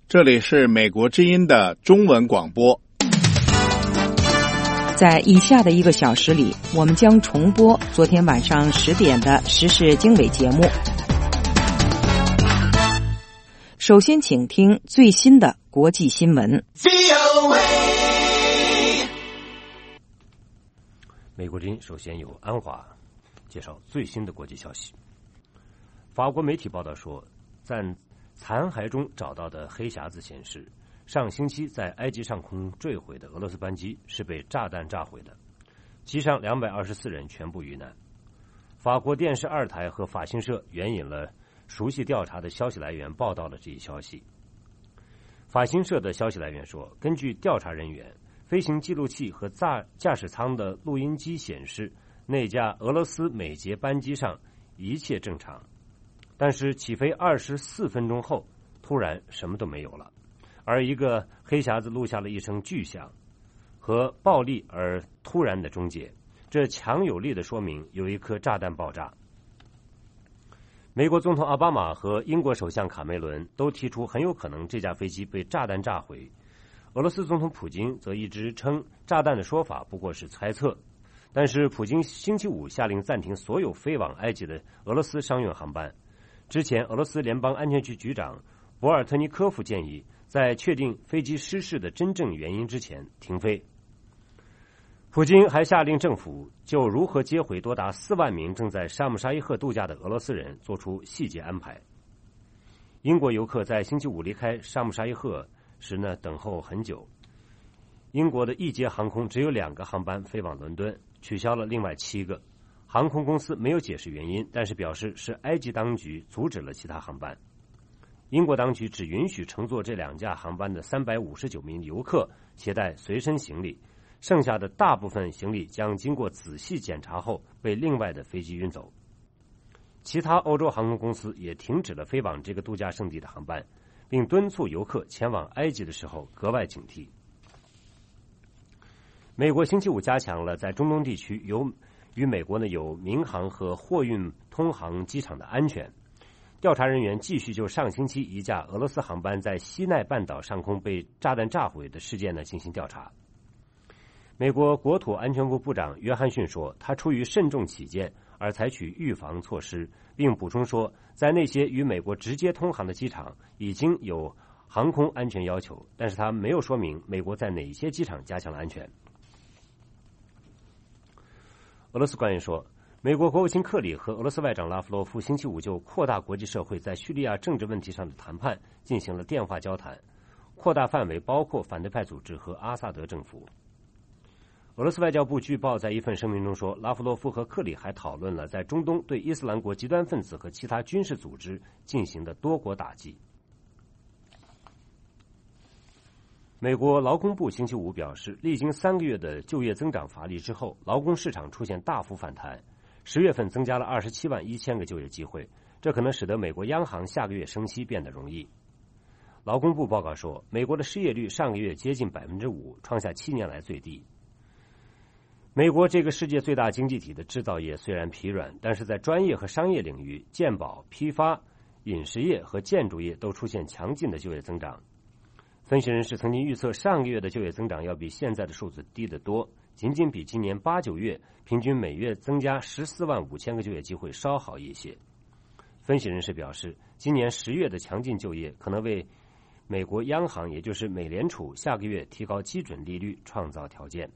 这里是美国之音的中文广播。 在以下的1个小时里，我们将重播昨天晚上10点的时事经纬节目。首先请听最新的国际新闻。 美国之音首先由安华介绍最新的国际消息。法国媒体报道说，在残骸中找到的黑匣子显示，上星期在埃及上空坠毁的俄罗斯班机是被炸弹炸毁的，机上224人全部遇难。法国电视2台和法新社援引了熟悉调查的消息来源报道了这一消息。法新社的消息来源说，根据调查人员，飞行记录器和驾驶舱的录音机显示，那架俄罗斯美捷班机上一切正常，但是起飞24分钟后突然什么都没有了，而一个黑匣子录下了一声巨响和暴力而突然的终结，这强有力的说明有一颗炸弹爆炸。美国总统奥巴马和英国首相卡梅伦都提出很有可能这架飞机被炸弹炸毁，俄罗斯总统普京则一直称炸弹的说法不过是猜测，但是普京星期五下令暂停所有飞往埃及的俄罗斯商用航班。之前俄罗斯联邦安全局局长博尔特尼科夫建议在确定飞机失事的真正原因之前停飞。普京还下令政府就如何接回多达4万名正在沙姆沙伊赫度假的俄罗斯人做出细节安排。英国游客在星期五离开沙姆沙伊赫时等候很久。英国的易捷航空只有2个航班飞往伦敦，取消了另外7个。航空公司没有解释原因，但是表示是埃及当局阻止了其他航班。英国当局只允许乘坐这2架航班的359名游客携带随身行李，剩下的大部分行李将经过仔细检查后被另外的飞机运走。其他欧洲航空公司也停止了飞往这个度假胜地的航班，并敦促游客前往埃及的时候格外警惕。美国星期五加强了在中东地区与美国有民航和货运通航机场的安全。调查人员继续就上星期一架俄罗斯航班在西奈半岛上空被炸弹炸毁的事件进行调查。美国国土安全部部长约翰逊说，他出于慎重起见而采取预防措施，并补充说，在那些与美国直接通航的机场已经有航空安全要求，但是他没有说明美国在哪些机场加强了安全。俄罗斯官员说，美国国务卿克里和俄罗斯外长拉夫罗夫星期五就扩大国际社会在叙利亚政治问题上的谈判进行了电话交谈，扩大范围包括反对派组织和阿萨德政府。俄罗斯外交部据报在一份声明中说，拉夫罗夫和克里还讨论了在中东对伊斯兰国极端分子和其他军事组织进行的多国打击。美国劳工部星期五表示，历经3个月的就业增长乏力之后，劳工市场出现大幅反弹，10月份增加了27万1千个就业机会，这可能使得美国央行下个月升息变得容易。劳工部报告说，美国的失业率上个月接近 5%， 创下7年来最低。美国这个世界最大经济体的制造业虽然疲软，但是在专业和商业领域，健保、批发、饮食业和建筑业都出现强劲的就业增长。分析人士曾经预测，上个月的就业增长要比现在的数字低得多，仅仅比今年8、9月平均每月增加14万5千个就业机会稍好一些。分析人士表示，今年10月的强劲就业可能为美国央行，也就是美联储下个月提高基准利率创造条件。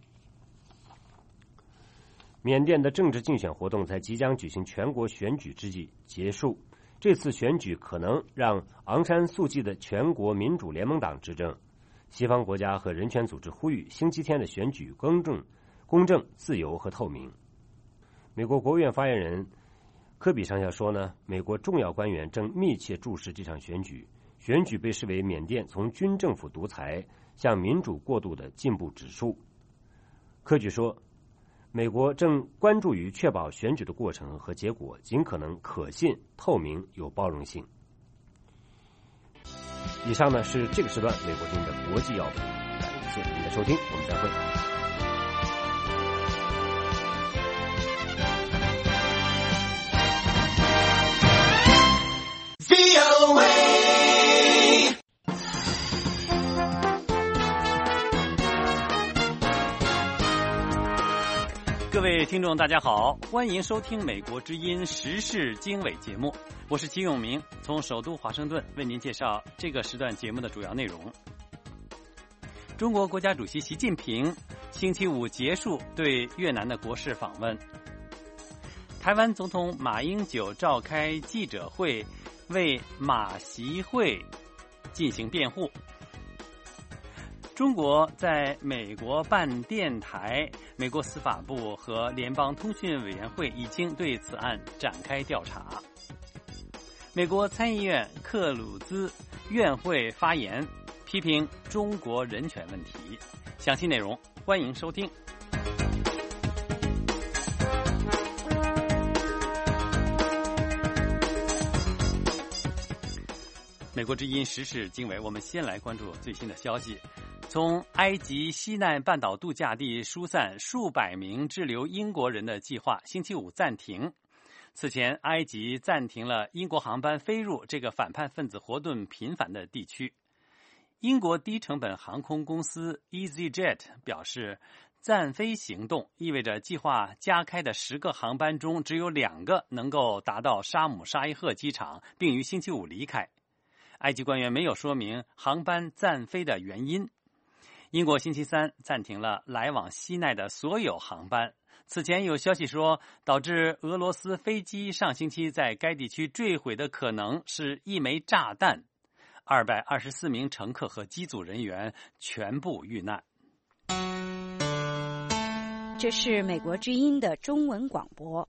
缅甸的政治竞选活动在即将举行全国选举之际结束，这次选举可能让昂山素季的全国民主联盟党执政。西方国家和人权组织呼吁星期天的选举公正、自由和透明。美国国务院发言人科比上校说美国重要官员正密切注视这场选举，选举被视为缅甸从军政府独裁向民主过渡的进步指数。科举说，美国正关注于确保选举的过程和结果尽可能可信、透明、有包容性。以上是这个时段美国之音的国际要闻，感谢您的收听，我们再会。 位听众大家好，欢迎收听美国之音时事经纬节目，我是齐永明，从首都华盛顿为您介绍这个时段节目的主要内容。中国国家主席习近平星期五结束对越南的国事访问。台湾总统马英九召开记者会，为马习会进行辩护。中国在美国办电台，美国司法部和联邦通讯委员会已经对此案展开调查。美国参议院克鲁兹院会发言，批评中国人权问题。详细内容欢迎收听。美国之音时事经纬，我们先来关注最新的消息。从埃及西奈半岛度假地疏散数百名滞留英国人的计划星期五暂停。此前，埃及暂停了英国航班飞入这个反叛分子活动频繁的地区。英国低成本航空公司 EasyJet 表示，暂飞行动意味着计划加开的10个航班中只有2个能够达到沙姆沙伊赫机场，并于星期五离开。埃及官员没有说明航班暂飞的原因。英国星期三暂停了来往西奈的所有航班。此前有消息说，导致俄罗斯飞机上星期在该地区坠毁的可能是一枚炸弹。224名乘客和机组人员全部遇难。 这是美国之音的中文广播。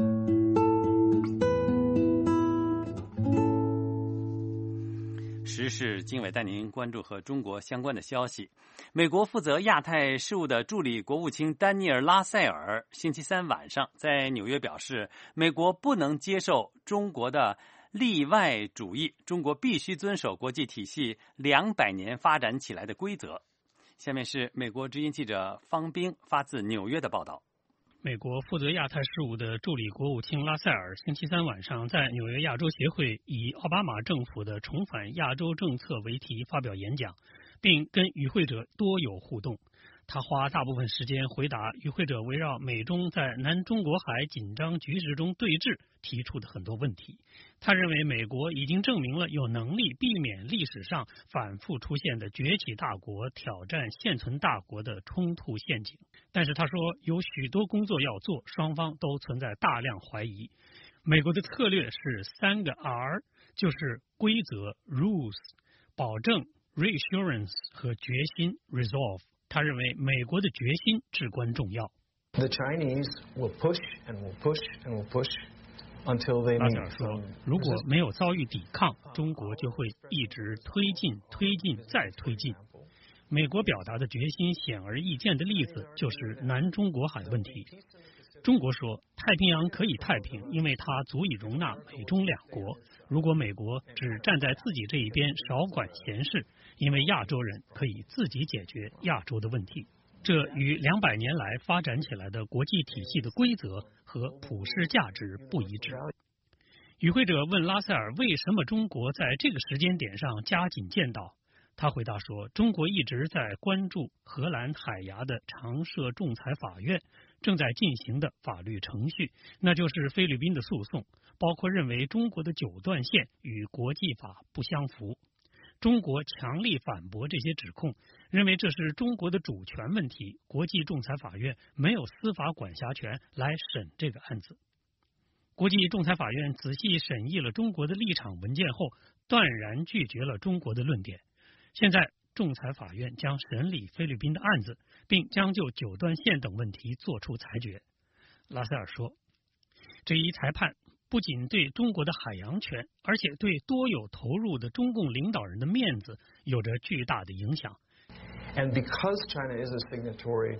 时事经纬带您关注和中国相关的消息。美国负责亚太事务的助理国务卿丹尼尔·拉塞尔星期三晚上在纽约表示，美国不能接受中国的例外主义，中国必须遵守国际体系200年发展起来的规则。下面是美国之音记者方冰发自纽约的报道。 美国负责亚太事务的助理国务卿拉塞尔星期三晚上在纽约亚洲协会以奥巴马政府的重返亚洲政策为题发表演讲，并跟与会者多有互动。他花大部分时间回答与会者围绕美中在南中国海紧张局势中对峙提出的很多问题。他认为美国已经证明了有能力避免历史上反复出现的崛起大国挑战现存大国的冲突陷阱。但是他说有许多工作要做，双方都存在大量怀疑。美国的策略是3个 R， 就是规则 rules、保证 reassurance 和决心 resolve。他认为美国的决心至关重要。 The Chinese will push and will push and will push until they meet. 拉塞尔说，如果没有遭遇抵抗，中国就会一直推进再推进。美国表达的决心显而易见的例子就是南中国海问题。中国说，太平洋可以太平，因为它足以容纳美中2国。如果美国只站在自己这一边，少管闲事，因为亚洲人可以自己解决亚洲的问题。这与200年来发展起来的国际体系的规则和普世价值不一致。与会者问拉塞尔为什么中国在这个时间点上加紧建岛，他回答说，中国一直在关注荷兰海牙的常设仲裁法院正在进行的法律程序，那就是菲律宾的诉讼，包括认为中国的9段线与国际法不相符。中国强力反驳这些指控，认为这是中国的主权问题，国际仲裁法院没有司法管辖权来审这个案子。国际仲裁法院仔细审议了中国的立场文件后，断然拒绝了中国的论点。现在仲裁法院将审理菲律宾的案子，并将就9段线等问题作出裁决。拉塞尔说，这一裁判不仅对中国的海洋权，而且对多有投入的中共领导人的面子有着巨大的影响。 And because China is a signatory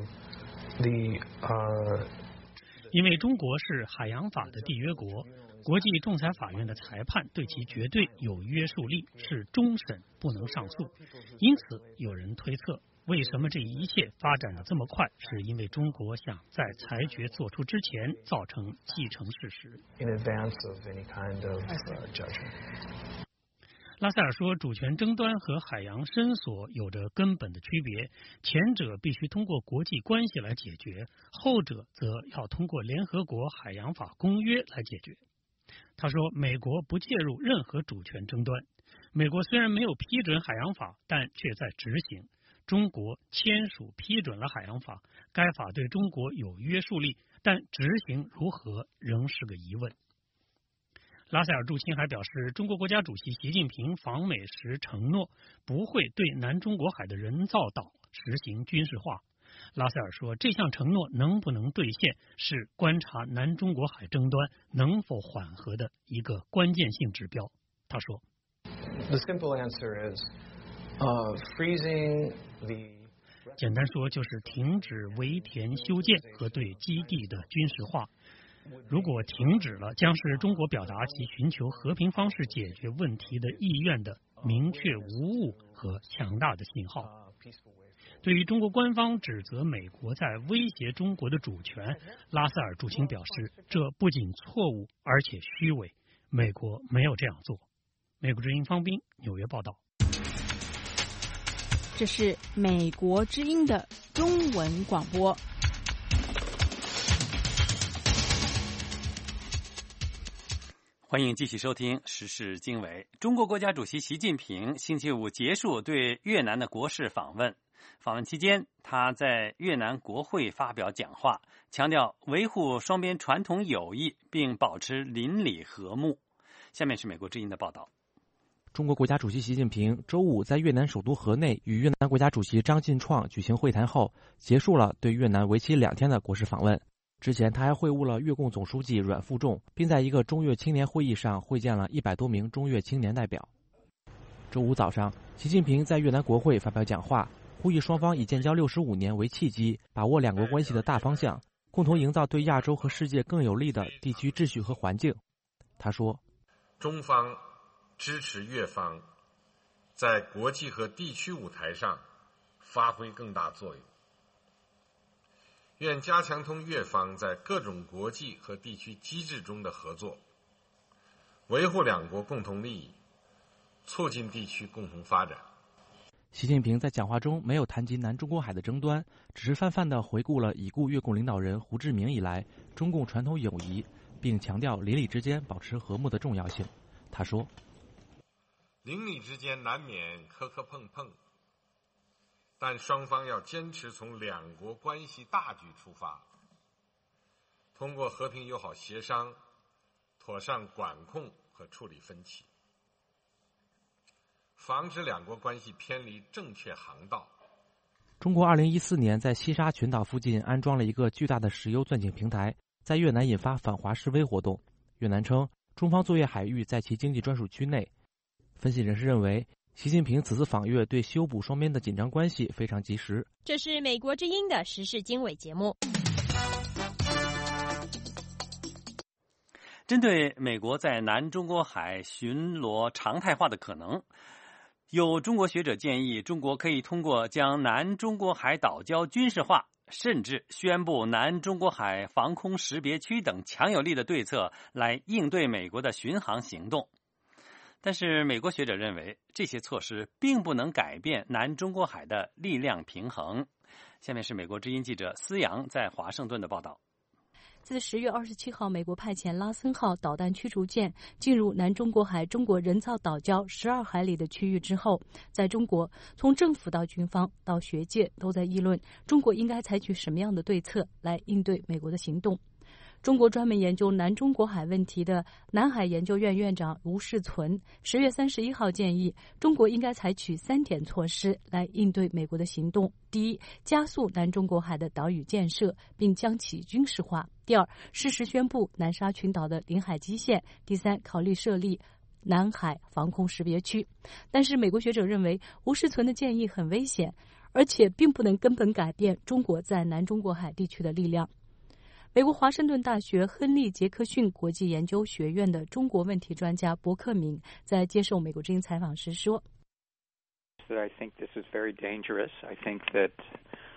to the 因为中国是海洋法的缔约国，国际仲裁法院的裁判对其绝对有约束力，是终审，不能上诉。因此，有人推测，为什么这一切发展得这么快，是因为中国想在裁决做出之前造成既成事实。 in advance of any kind of judgment. 拉塞尔说，主权争端和海洋伸索有着根本的区别，前者必须通过国际关系来解决，后者则要通过联合国海洋法公约来解决。他说，美国不介入任何主权争端。美国虽然没有批准海洋法，但却在执行。中国签署批准了海洋法，该法对中国有约束力，但执行如何仍是个疑问。拉塞尔驻青还表示，中国国家主席习近平访美时承诺不会对南中国海的人造岛实行军事化。拉塞尔说，这项承诺能不能兑现，是观察南中国海争端能否缓和的一个关键性指标。他说 The simple answer is freezing the 简单说就是停止围田修建和对基地的军事化。如果停止了，将是中国表达其寻求和平方式解决问题的意愿的明确无误和强大的信号。对于中国官方指责美国在威胁中国的主权，拉塞尔驻青表示，这不仅错误，而且虚伪。美国没有这样做。美国之音方斌纽约报道。 这是美国之音的中文广播。 欢迎继续收听时事经纬。中国国家主席习近平星期五结束对越南的国事访问。访问期间，他在越南国会发表讲话，强调维护双边传统友谊，并保持邻里和睦。下面是美国之音的报道。 中国国家主席习近平周五在越南首都河内与越南国家主席张晋创举行会谈后，结束了对越南为期2天的国事访问。之前他还会晤了越共总书记阮富仲，并在一个中越青年会议上会见了100多名中越青年代表。周五早上，习近平在越南国会发表讲话，呼吁双方以建交65年为契机，把握两国关系的大方向，共同营造对亚洲和世界更有利的地区秩序和环境。他说， 中方支持越方在国际和地区舞台上发挥更大作用，愿加强同越方在各种国际和地区机制中的合作，维护两国共同利益，促进地区共同发展。 习近平在讲话中没有谈及南中国海的争端，只是泛泛地回顾了已故越共领导人胡志明以来中共传统友谊，并强调邻里之间保持和睦的重要性。他说， 邻里之间难免磕磕碰碰，但双方要坚持从两国关系大局出发，通过和平友好协商，妥善管控和处理分歧，防止两国关系偏离正确航道。 中国2014年在西沙群岛附近安装了一个巨大的石油钻井平台，在越南引发反华示威活动。越南称，中方作业海域在其经济专属区内。分析人士认为，习近平此次访越对修补双边的紧张关系非常及时。 这是美国之音的时事经纬节目。 针对美国在南中国海巡逻常态化的可能，有中国学者建议，中国可以通过将南中国海岛礁军事化，甚至宣布南中国海防空识别区等强有力的对策来应对美国的巡航行动。但是美国学者认为，这些措施并不能改变南中国海的力量平衡。下面是美国之音记者思阳在华盛顿的报道。 自10月27号，美国派遣拉森号导弹驱逐舰进入南中国海中国人造岛礁12海里的区域之后，在中国，从政府到军方到学界都在议论中国应该采取什么样的对策来应对美国的行动。中国专门研究南中国海问题的南海研究院院长吴世存10月31号建议，中国应该采取3点措施来应对美国的行动。第一，加速南中国海的岛屿建设，并将其军事化。第二，适时宣布南沙群岛的领海基线。第三，考虑设立南海防空识别区。但是美国学者认为，吴世存的建议很危险，而且并不能根本改变中国在南中国海地区的力量。美国华盛顿大学亨利·杰克逊国际研究学院的中国问题专家伯克明在接受美国之音采访时说 I think this is very dangerous. I think that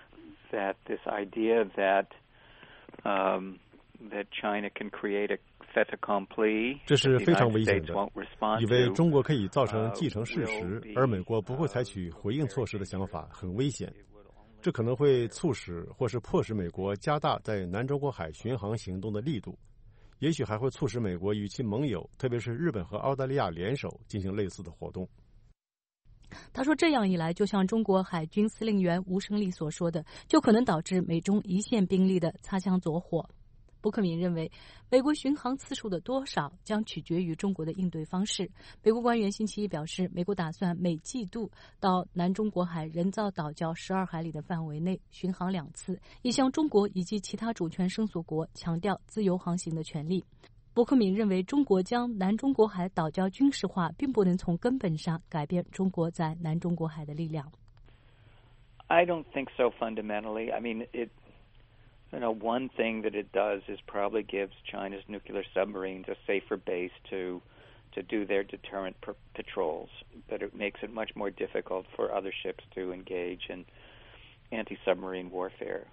this idea that China can create a 这是非常危险的，以为中国可以造成既成事实，而美国不会采取回应措施的想法很危险。这可能会促使或是迫使美国加大在南中国海巡航行动的力度，也许还会促使美国与其盟友，特别是日本和澳大利亚联手进行类似的活动。 他说，这样一来，就像中国海军司令员吴胜利所说的，就可能导致美中一线兵力的擦枪走火。伯克敏认为，美国巡航次数的多少将取决于中国的应对方式。美国官员星期一表示，美国打算每季度到南中国海人造岛礁12海里的范围内巡航2次，以向中国以及其他主权声索国强调自由航行的权利。伯克敏认为，中国将南中国海岛礁军事化，并不能从根本上改变中国在南中国海的力量。 I don't think so fundamentally. I mean, one thing that it does is probably gives China's nuclear submarines a safer base to do their deterrent patrols, but it makes it much more difficult for other ships to engage in anti-submarine warfare.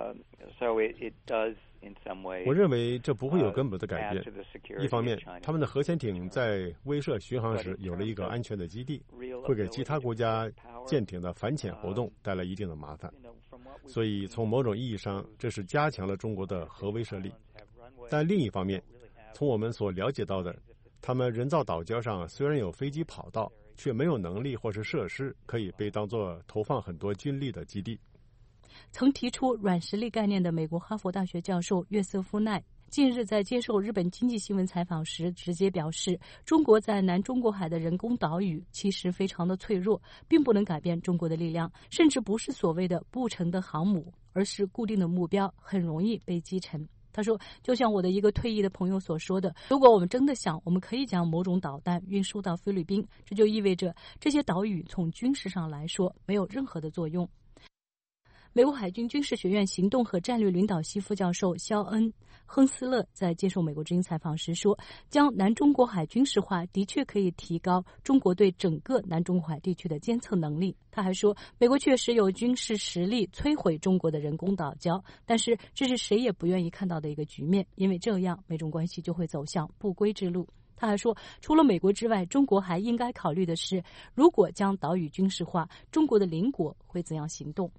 So it does in some way. 我认为这不会有根本的改变。一方面，他们的核潜艇在威慑巡航时有了一个安全的基地，会给其他国家舰艇的反潜活动带来一定的麻烦。所以从某种意义上，这是加强了中国的核威慑力。但另一方面，从我们所了解到的，他们人造岛礁上虽然有飞机跑道，却没有能力或是设施可以被当作投放很多军力的基地。 曾提出软实力概念的美国哈佛大学教授约瑟夫奈近日在接受日本经济新闻采访时直接表示，中国在南中国海的人工岛屿其实非常的脆弱，并不能改变中国的力量，甚至不是所谓的不成的航母，而是固定的目标，很容易被击沉。他说，就像我的一个退役的朋友所说的，如果我们真的想，我们可以将某种导弹运输到菲律宾，这就意味着这些岛屿从军事上来说没有任何的作用。美国海军军事学院行动和战略领导系副教授肖恩·亨斯勒在接受美国之音采访时说，将南中国海军事化的确可以提高中国对整个南中国海地区的监测能力。他还说，美国确实有军事实力摧毁中国的人工岛礁，但是这是谁也不愿意看到的一个局面，因为这样美中关系就会走向不归之路。他还说，除了美国之外，中国还应该考虑的是，如果将岛屿军事化，中国的邻国会怎样行动。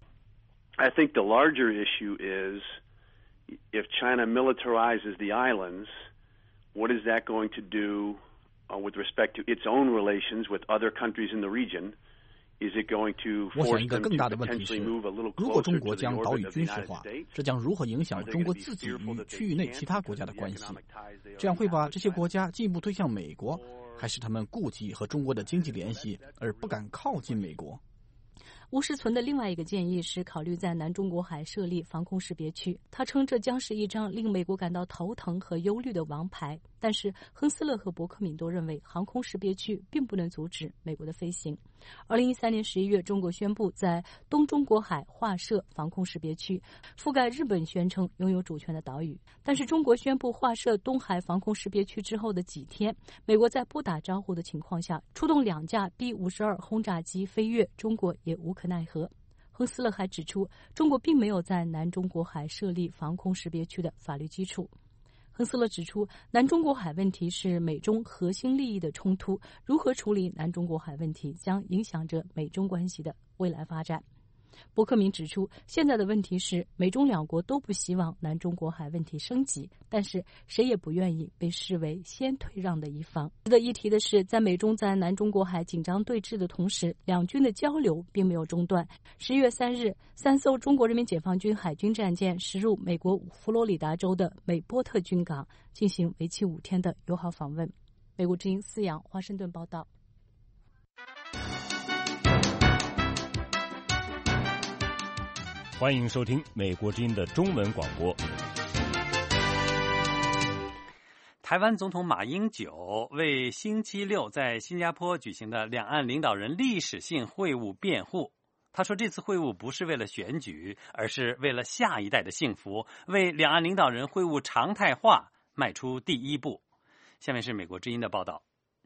I think the larger issue is if China militarizes the islands, what is that going to do with respect to its own relations with other countries in the region? Is it going to force them to potentially move a little closer to the orbit of the United States? 这将如何影响中国自己与区域内其他国家的关系？这样会把这些国家进一步推向美国，还是他们顾忌和中国的经济联系而不敢靠近美国？ 吴世存的另外一个建议是考虑在南中国海设立防空识别区，他称这将是一张令美国感到头疼和忧虑的王牌。但是亨斯勒和伯克敏都认为航空识别区并不能阻止美国的飞行。2013年11月，中国宣布在东中国海划设防空识别区，覆盖日本宣称拥有主权的岛屿。但是中国宣布划设东海防空识别区之后的几天，美国在不打招呼的情况下出动2架 B-52 轰炸机飞越，中国也无可奈何。亨斯勒还指出，中国并没有在南中国海设立防空识别区的法律基础。亨斯勒指出，南中国海问题是美中核心利益的冲突，如何处理南中国海问题将影响着美中关系的未来发展。伯克敏指出，现在的问题是美中两国都不希望南中国海问题升级，但是谁也不愿意被视为先退让的一方。值得一提的是，在美中在南中国海紧张对峙的同时，两军的交流并没有中断。11月3日，3艘中国人民解放军海军战舰驶入美国佛罗里达州的美波特军港，进行为期5天的友好访问。美国之音思阳华盛顿报道。 欢迎收听美国之音的中文广播。 台湾总统马英九为星期六在新加坡举行的两岸领导人历史性会晤辩护。他说，这次会晤不是为了选举，而是为了下一代的幸福，为两岸领导人会晤常态化迈出第一步。下面是美国之音的报道。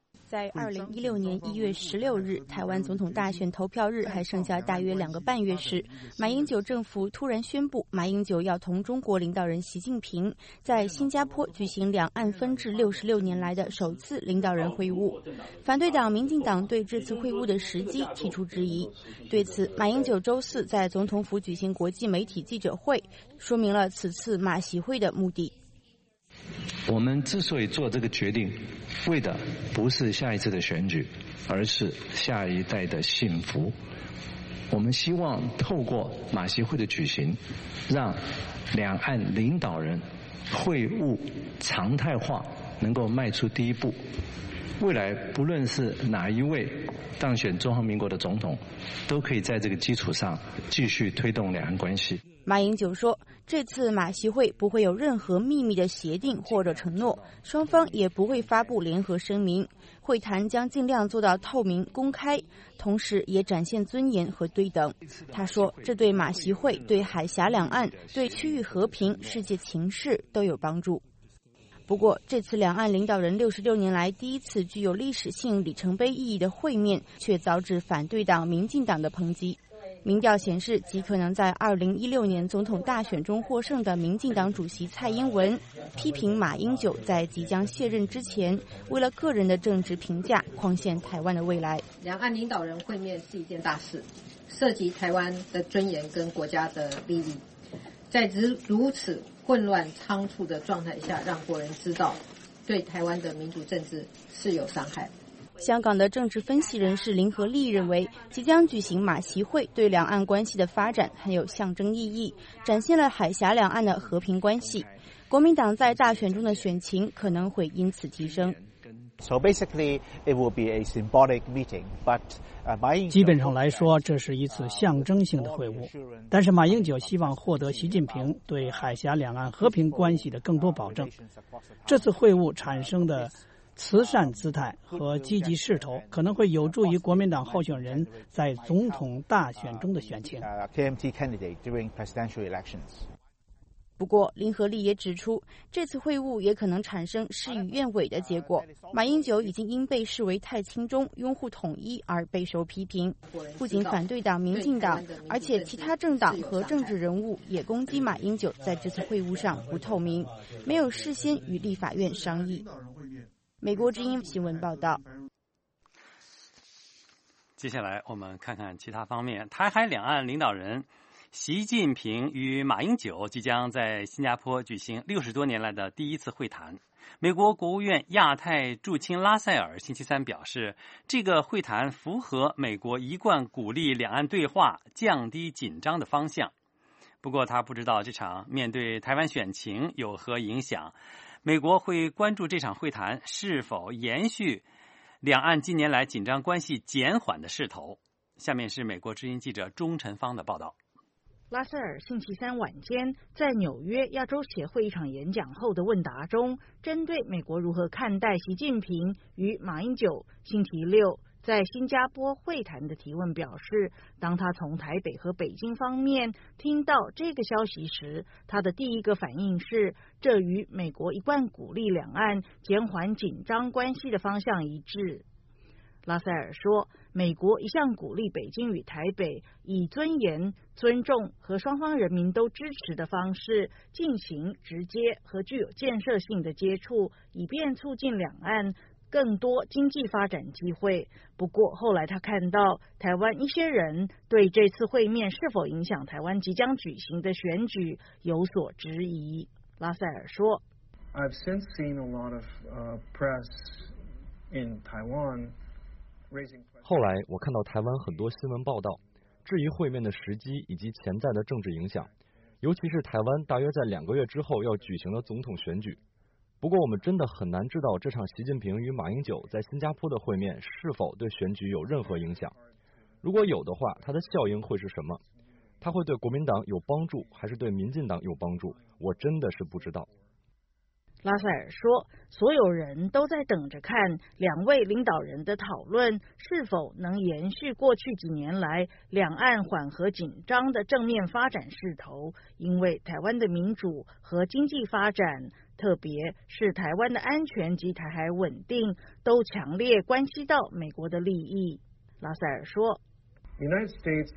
在2016年1月16日，台湾总统大选投票日还剩下大约2个半月时，马英九政府突然宣布，马英九要同中国领导人习近平在新加坡举行两岸分治66年来的首次领导人会晤。反对党民进党对这次会晤的时机提出质疑。对此，马英九周四在总统府举行国际媒体记者会，说明了此次马习会的目的。 我们之所以做这个决定，为的不是下一次的选举，而是下一代的幸福。我们希望透过马习会的举行，让两岸领导人会晤常态化能够迈出第一步。未来不论是哪一位当选中华民国的总统，都可以在这个基础上继续推动两岸关系。 马英九说，这次马习会不会有任何秘密的协定或者承诺，双方也不会发布联合声明，会谈将尽量做到透明公开，同时也展现尊严和对等。他说，这对马习会、对海峡两岸、对区域和平、世界情势都有帮助。不过，这次两岸领导人66年来第一次具有历史性里程碑意义的会面，却遭致反对党民进党的抨击。民调显示，极可能在2016年总统大选中获胜的民进党主席蔡英文，批评马英九在即将卸任之前，为了个人的政治评价，誊陷台湾的未来。 两岸领导人会面是一件大事，涉及台湾的尊严跟国家的利益。在如此混乱仓促的状态下，让国人知道，对台湾的民主政治是有伤害。 香港的政治分析人士林和利认为，即将举行马习会对两岸关系的发展很有象征意义，展现了海峡两岸的和平关系。国民党在大选中的选情可能会因此提升。 So basically, it will be a symbolic meeting, but 基本上来说，这是一次象征性的会晤。但是马英九希望获得习近平对海峡两岸和平关系的更多保证。这次会晤产生的慈善姿态和积极势头，可能会有助于国民党候选人在总统大选中的选情。 不过，林和利也指出，这次会晤也可能产生事与愿违的结果。马英九已经因被视为太亲中、拥护统一而备受批评。不仅反对党民进党，而且其他政党和政治人物也攻击马英九在这次会晤上不透明，没有事先与立法院商议。美国之音新闻报道。 接下来我们看看其他方面。台海两岸领导人习近平与马英九即将在新加坡举行60多年来的第一次会谈。美国国务院亚太驻青拉塞尔星期三表示，这个会谈符合美国一贯鼓励两岸对话、降低紧张的方向。不过他不知道这场面对台湾选情有何影响。美国会关注这场会谈是否延续两岸近年来紧张关系减缓的势头。下面是美国之音记者钟晨芳的报道。 拉塞尔星期三晚间在纽约亚洲协会一场演讲后的问答中，针对美国如何看待习近平与马英九星期六在新加坡会谈的提问表示，当他从台北和北京方面听到这个消息时，他的第一个反应是，这与美国一贯鼓励两岸减缓紧张关系的方向一致。拉塞尔说，美国一向鼓励北京与台北以尊严、尊重和双方人民都支持的方式进行直接和具有建设性的接触，以便促进两岸更多经济发展机会。不过后来他看到台湾一些人对这次会面是否影响台湾即将举行的选举有所质疑。拉塞尔说 I've since seen a lot of press in Taiwan 后来我看到台湾很多新闻报道质疑会面的时机以及潜在的政治影响，尤其是台湾大约在2个月之后要举行的总统选举。不过我们真的很难知道这场习近平与马英九在新加坡的会面是否对选举有任何影响。如果有的话，它的效应会是什么？它会对国民党有帮助还是对民进党有帮助？我真的是不知道。 拉塞尔说，所有人都在等着看两位领导人的讨论是否能延续过去几年来两岸缓和紧张的正面发展势头，因为台湾的民主和经济发展特别是台湾的安全及台海稳定都强烈关系到美国的利益。拉塞尔说 United States,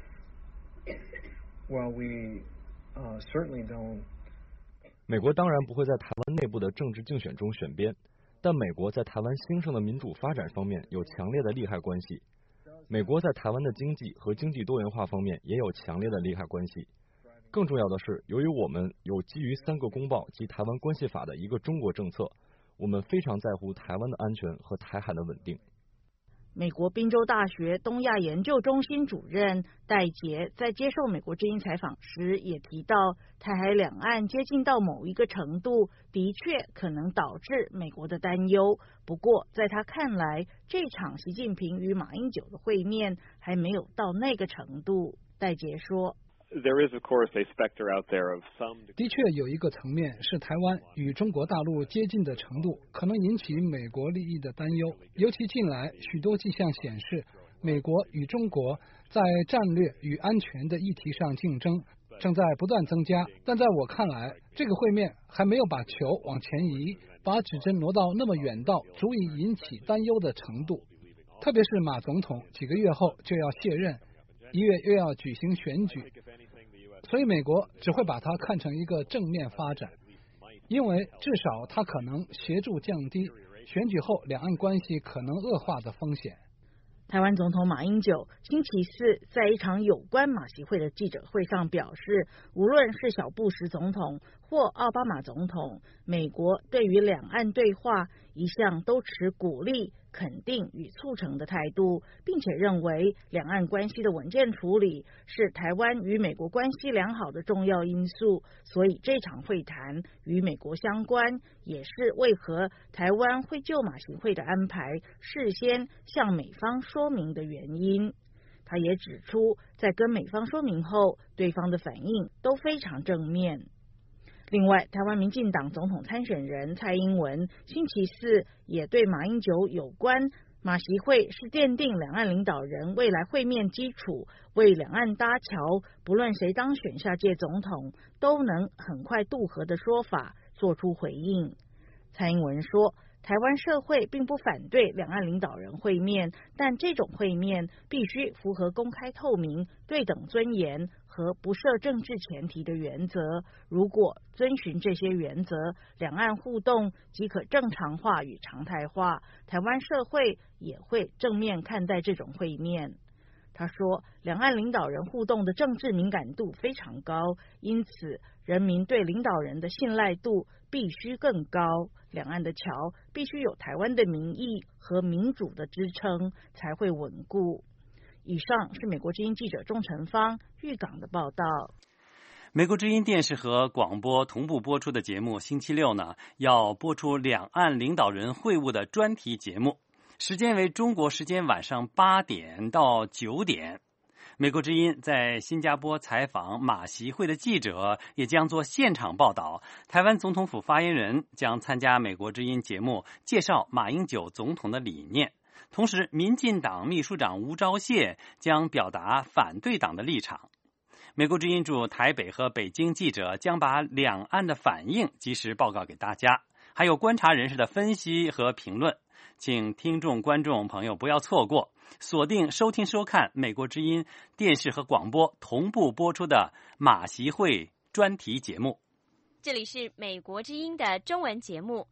well, we certainly don't. 美国当然不会在台湾内部的政治竞选中选边，但美国在台湾兴盛的民主发展方面有强烈的利害关系。美国在台湾的经济和经济多元化方面也有强烈的利害关系。更重要的是，由于我们有基于3个公报及台湾关系法的一个中国政策，我们非常在乎台湾的安全和台海的稳定。 美国宾州大学东亚研究中心主任戴杰在接受美国之音采访时也提到，台海两岸接近到某一个程度，的确可能导致美国的担忧。不过，在他看来，这场习近平与马英九的会面还没有到那个程度。戴杰说。 There is, of course, a specter out there of some. 的确有一个层面是台湾与中国大陆接近的程度可能引起美国利益的担忧，尤其近来许多迹象显示，美国与中国在战略与安全的议题上竞争正在不断增加。但在我看来，这个会面还没有把球往前移，把指针挪到那么远到足以引起担忧的程度。特别是马总统几个月后就要卸任，1月又要举行选举，所以美国只会把它看成一个正面发展，因为至少它可能协助降低选举后两岸关系可能恶化的风险。 台湾总统马英九星期四在一场有关马习会的记者会上表示，无论是小布什总统或奥巴马总统，美国对于两岸对话一向都持鼓励、肯定与促成的态度，并且认为两岸关系的稳健处理是台湾与美国关系良好的重要因素，所以这场会谈与美国相关，也是为何台湾会就马习会的安排事先向美方说明的原因。他也指出，在跟美方说明后，对方的反应都非常正面。另外，台湾民进党总统参选人蔡英文星期四也对马英九有关马习会是奠定两岸领导人未来会面基础，为两岸搭桥，不论谁当选下届总统，都能很快渡河的说法做出回应。蔡英文说，台湾社会并不反对两岸领导人会面，但这种会面必须符合公开透明、对等尊严和不设政治前提的原则。如果遵循这些原则，两岸互动即可正常化与常态化，台湾社会也会正面看待这种会面。他说，两岸领导人互动的政治敏感度非常高，因此人民对领导人的信赖度必须更高，两岸的桥必须有台湾的民意和民主的支撑，才会稳固。以上是美国之音记者钟成芳玉港的报道。 美国之音电视和广播同步播出的节目，星期六呢要播出两岸领导人会晤的专题节目，时间为中国时间晚上8点到9点。美国之音在新加坡采访马习会的记者也将做现场报道，台湾总统府发言人将参加美国之音节目，介绍马英九总统的理念。同时，民进党秘书长吴钊燮将表达反对党的立场。美国之音驻台北和北京记者将把两岸的反应及时报告给大家，还有观察人士的分析和评论，请听众观众朋友不要错过，锁定收听收看美国之音电视和广播同步播出的马习会专题节目。 这里是美国之音的中文节目。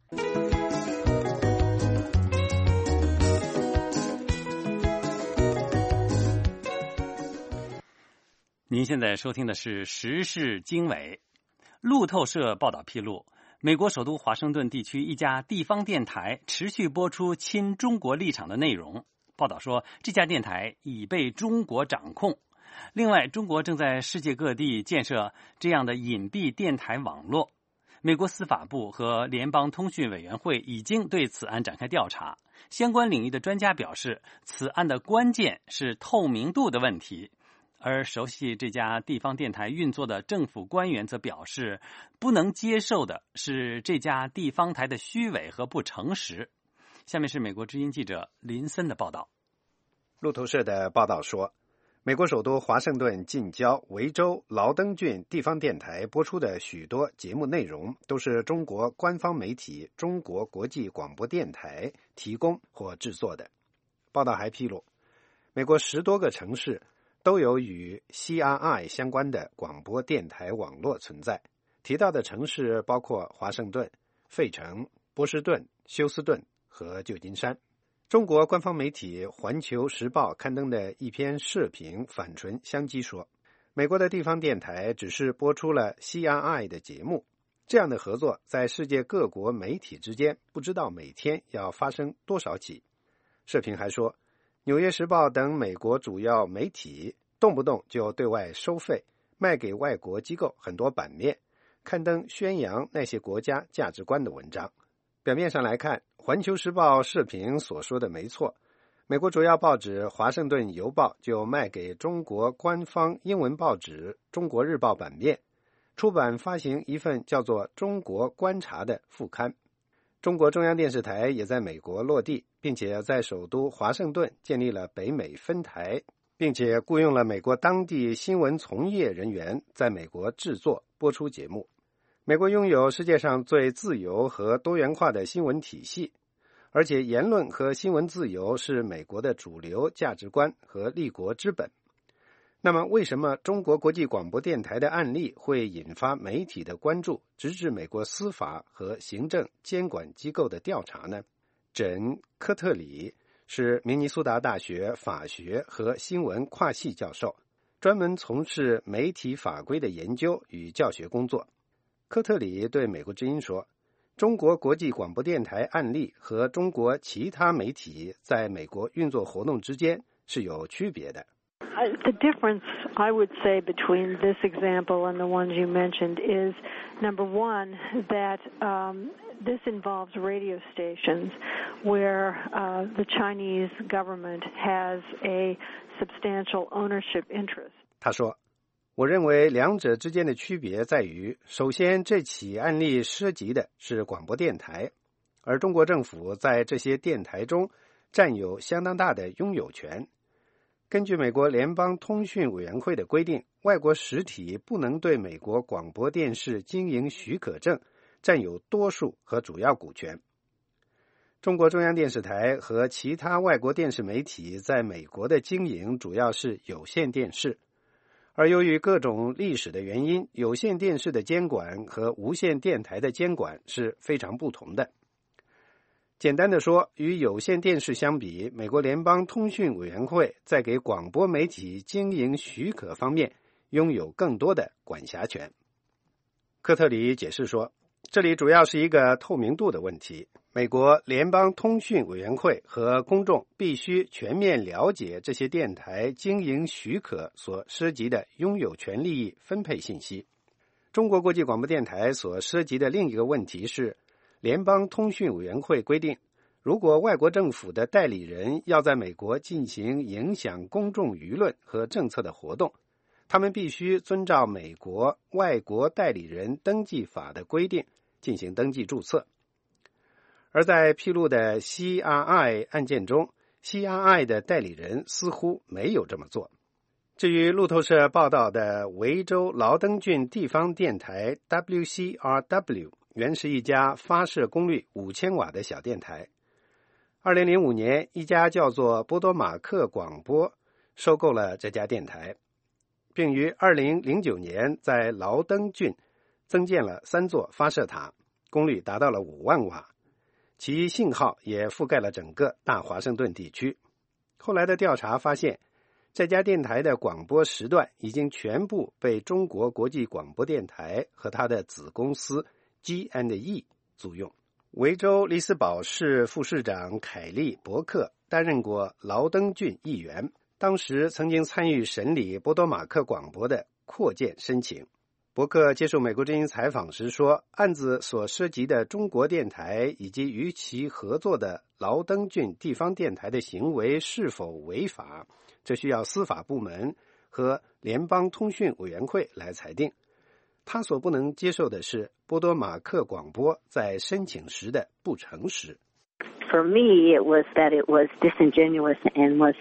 您现在收听的是时事经纬。路透社报道披露，美国首都华盛顿地区一家地方电台持续播出亲中国立场的内容。报道说，这家电台已被中国掌控。另外，中国正在世界各地建设这样的隐蔽电台网络。美国司法部和联邦通讯委员会已经对此案展开调查。相关领域的专家表示，此案的关键是透明度的问题。而熟悉这家地方电台运作的政府官员则表示，不能接受的是这家地方台的虚伪和不诚实。下面是美国之音记者林森的报道。 路透社的报道说， 美国首都华盛顿近郊维州劳登郡地方电台播出的许多节目内容都是中国官方媒体中国国际广播电台提供或制作的。报道还披露，美国10多个城市都有与 CRI 相关的广播电台网络存在，提到的城市包括华盛顿、费城、波士顿、休斯顿和旧金山。中国官方媒体《环球时报》刊登的一篇社评反唇相讥说，美国的地方电台只是播出了 CRI 的节目，这样的合作在世界各国媒体之间不知道每天要发生多少起。社评还说，《纽约时报》等美国主要媒体动不动就对外收费，卖给外国机构很多版面，刊登宣扬那些国家价值观的文章。表面上来看，《环球时报》社评所说的没错，美国主要报纸《华盛顿邮报》就卖给中国官方英文报纸《中国日报》版面，出版发行一份叫做《中国观察》的副刊。中国中央电视台也在美国落地，并且在首都华盛顿建立了北美分台，并且雇佣了美国当地新闻从业人员在美国制作播出节目。美国拥有世界上最自由和多元化的新闻体系，而且言论和新闻自由是美国的主流价值观和立国之本。那么为什么中国国际广播电台的案例会引发媒体的关注，直至美国司法和行政监管机构的调查呢？珍·科特里是明尼苏达大学法学和新闻跨系教授，专门从事媒体法规的研究与教学工作。科特里对美国之音说，中国国际广播电台案例和中国其他媒体在美国运作活动之间是有区别的。 The difference, I would say, between this example and the ones you mentioned is, number one, that this involves radio stations where the Chinese government has a substantial ownership interest. 他说，我认为两者之间的区别在于，首先，这起案例涉及的是广播电台，而中国政府在这些电台中占有相当大的拥有权。根据美国联邦通讯委员会的规定，外国实体不能对美国广播电视经营许可证占有多数和主要股权。中国中央电视台和其他外国电视媒体在美国的经营主要是有线电视，而由于各种历史的原因，有线电视的监管和无线电台的监管是非常不同的。简单的说，与有线电视相比，美国联邦通讯委员会在给广播媒体经营许可方面拥有更多的管辖权。科特里解释说，这里主要是一个透明度的问题。美国联邦通讯委员会和公众必须全面了解这些电台经营许可所涉及的拥有权利益分配信息。中国国际广播电台所涉及的另一个问题是，联邦通讯委员会规定，如果外国政府的代理人要在美国进行影响公众舆论和政策的活动，他们必须遵照美国外国代理人登记法的规定进行登记注册。而在披露的 CRI 案件中， CRI 的代理人似乎没有这么做。至于路透社报道的维州劳登郡地方电台 WCRW，原是一家发射功率5000瓦的小电台。2005年，一家叫做波多马克广播收购了这家电台，并于2009年在劳登郡增建了3座发射塔，功率达到了5万瓦，其信号也覆盖了整个大华盛顿地区。后来的调查发现，这家电台的广播时段已经全部被中国国际广播电台和它的子公司G&E 租用。维州里斯堡市副市长凯利·伯克担任过劳登郡议员，当时曾经参与审理波多马克广播的扩建申请。伯克接受美国之音采访时说，案子所涉及的中国电台以及与其合作的劳登郡地方电台的行为是否违法，这需要司法部门和联邦通讯委员会来裁定。他所不能接受的是波多马克广播在申请时的不诚实。 for me, it was that it was disingenuous and was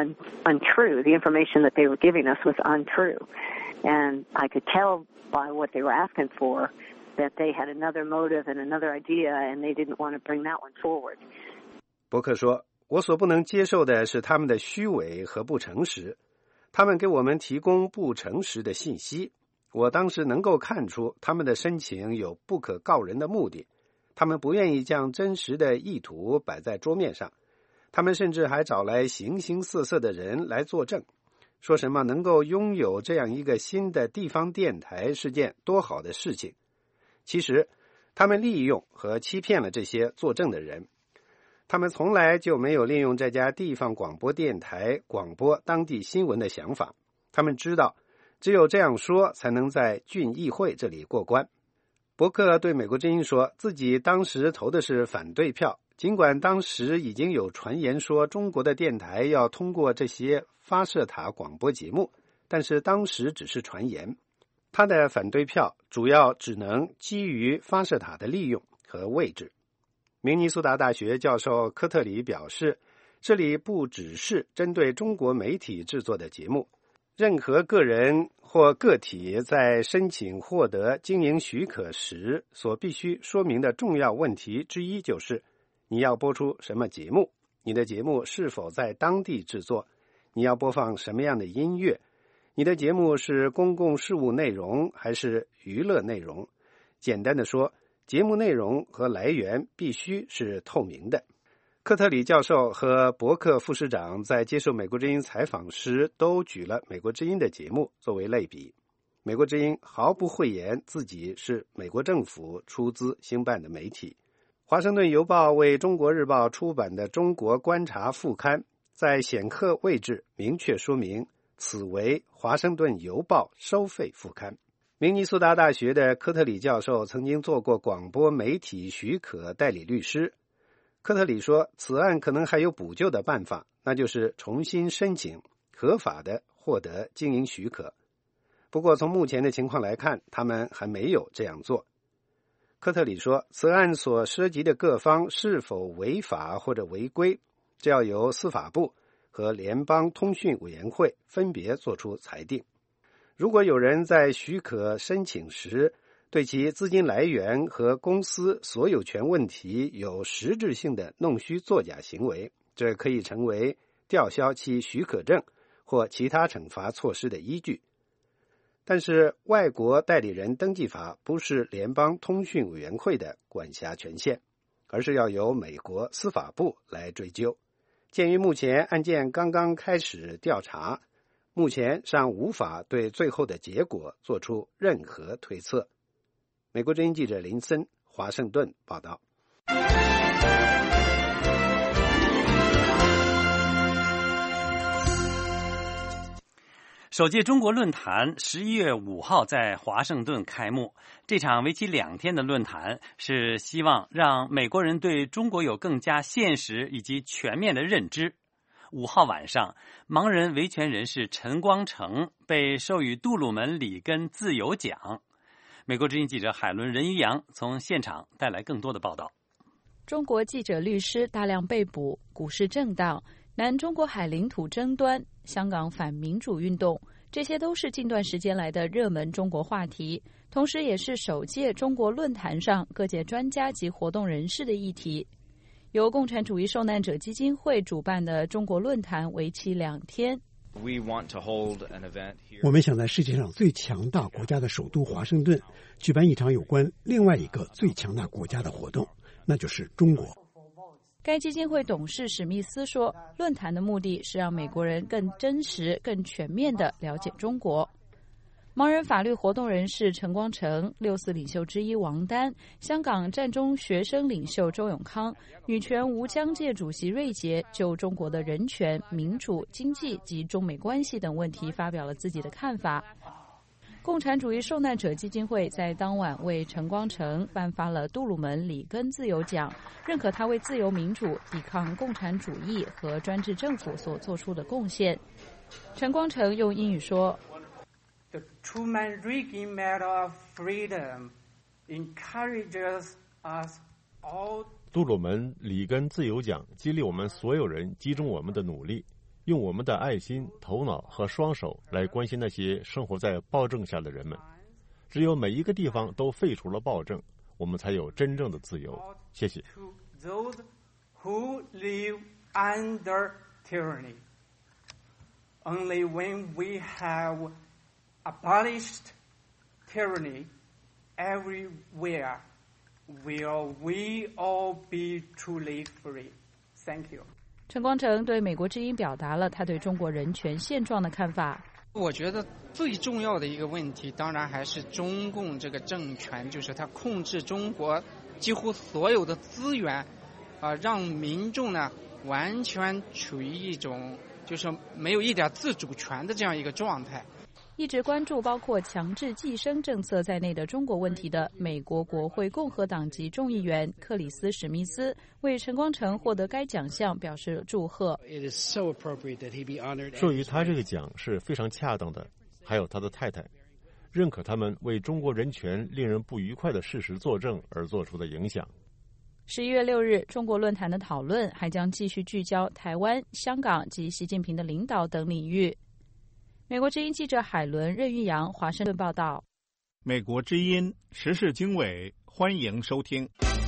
untrue. The information that they were giving us was untrue. And I could tell by what they were asking for that they had another motive and another idea, and they didn't want to bring that one forward. 伯克说，我所不能接受的是他们的虚伪和不诚实。他们给我们提供不诚实的信息。我当时能够看出他们的申请有不可告人的目的。他们不愿意将真实的意图摆在桌面上。他们甚至还找来形形色色的人来作证，说什么能够拥有这样一个新的地方电台是件多好的事情。其实他们利用和欺骗了这些作证的人。他们从来就没有利用这家地方广播电台广播当地新闻的想法。他们知道只有这样说才能在郡议会这里过关。伯克对美国之音说，自己当时投的是反对票，尽管当时已经有传言说中国的电台要通过这些发射塔广播节目，但是当时只是传言。他的反对票主要只能基于发射塔的利用和位置。明尼苏达大学教授科特里表示，这里不只是针对中国媒体制作的节目，任何个人或个体在申请获得经营许可时所必须说明的重要问题之一就是你要播出什么节目，你的节目是否在当地制作，你要播放什么样的音乐，你的节目是公共事务内容还是娱乐内容。简单的说，节目内容和来源必须是透明的。科特里教授和伯克副市长在接受美国之音采访时都举了美国之音的节目作为类比。美国之音毫不讳言自己是美国政府出资兴办的媒体。华盛顿邮报为中国日报出版的中国观察副刊在显赫位置明确说明，此为华盛顿邮报收费副刊。明尼苏达大学的科特里教授曾经做过广播媒体许可代理律师。科特里说，此案可能还有补救的办法，那就是重新申请，合法的获得经营许可。不过从目前的情况来看，他们还没有这样做。科特里说，此案所涉及的各方是否违法或者违规，这要由司法部和联邦通讯委员会分别作出裁定。如果有人在许可申请时对其资金来源和公司所有权问题有实质性的弄虚作假行为，这可以成为吊销其许可证或其他惩罚措施的依据。但是外国代理人登记法不是联邦通讯委员会的管辖权限，而是要由美国司法部来追究。鉴于目前案件刚刚开始调查，目前尚无法对最后的结果做出任何推测。美国之音记者林森，华盛顿报道。 首届中国论坛11月5号在华盛顿开幕。这场为期2天的论坛是希望让美国人对中国有更加现实以及全面的认知。5号晚上，盲人维权人士陈光诚被授予杜鲁门里根自由奖。美国之音记者海伦任于洋从现场带来更多的报道。 中国记者律师大量被捕，股市震荡，南中国海领土争端，香港反民主运动，这些都是近段时间来的热门中国话题，同时也是首届中国论坛上各界专家及活动人士的议题。由共产主义受难者基金会主办的中国论坛为期2天。 我们想在世界上最强大国家的首都华盛顿举办一场有关另外一个最强大国家的活动，那就是中国。 该基金会董事史密斯说，论坛的目的是让美国人更真实、更全面地了解中国。盲人法律活动人士陈光诚、6·4领袖之一王丹、香港战中学生领袖周永康、女权无疆界主席瑞杰就中国的人权、民主、经济及中美关系等问题发表了自己的看法。共产主义受难者基金会在当晚为陈光诚颁发了杜鲁门里根自由奖，认可他为自由民主、抵抗共产主义和专制政府所做出的贡献。陈光诚用英语说 ：“The Truman-Reagan Medal of Freedom encourages us all 杜鲁门里根自由奖激励我们所有人集中我们的努力，用我们的爱心、头脑和双手来关心那些生活在暴政下的人们。只有每一个地方都废除了暴政，我们才有真正的自由。谢谢。 Those who live under tyranny. Only when we have abolished tyranny everywhere will we all be truly free. Thank you. 陈光诚对美国之音表达了他对中国人权现状的看法。 我觉得最重要的一个问题，当然还是中共这个政权，就是他控制中国几乎所有的资源，让民众呢完全处于一种就是没有一点自主权的这样一个状态。 一直关注包括强制计生政策在内的中国问题的美国国会共和党籍众议员克里斯·史密斯为陈光诚获得该奖项表示祝贺。 授予他这个奖是非常恰当的，还有他的太太，认可他们为中国人权令人不愉快的事实作证而做出的影响。 11月6日，中国论坛的讨论还将继续聚焦台湾、香港及习近平的领导等领域。美国之音记者海伦、任玉阳华盛顿报道。 美国之音时事经纬，欢迎收听。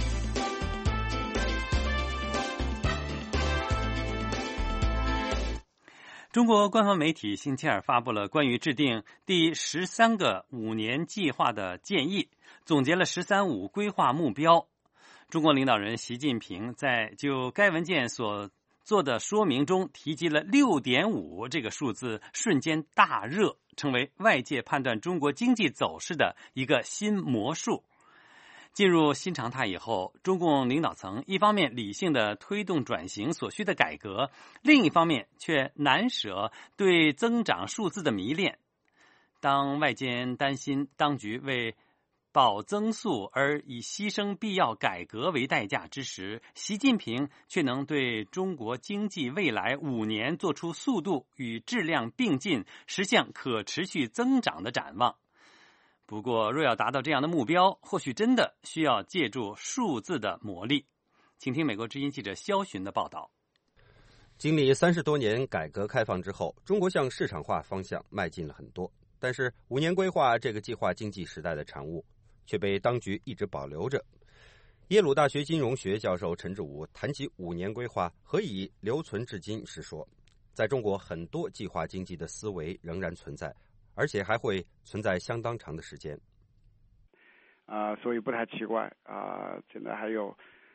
中国官方媒体星期二发布了关于制定第13个5年计划的建议，总结了“13+5”规划目标。中国领导人习近平在就该文件所做的说明中提及了 6.5 这个数字，瞬间大热，成为外界判断中国经济走势的一个新魔术。进入新常态以后，中共领导层一方面理性地推动转型所需的改革，另一方面却难舍对增长数字的迷恋。当外间担心当局为保增速而以牺牲必要改革为代价之时，习近平却能对中国经济未来5年做出速度与质量并进、实现可持续增长的展望。不过，若要达到这样的目标，或许真的需要借助数字的魔力。请听美国之音记者肖寻的报道。 经历30多年改革开放之后，中国向市场化方向迈进了很多，但是5年规划这个计划经济时代的产物却被当局一直保留着。耶鲁大学金融学教授陈志武谈起5年规划何以留存至今时说，在中国很多计划经济的思维仍然存在，而且还会存在相当长的时间。 所以不太奇怪现在还有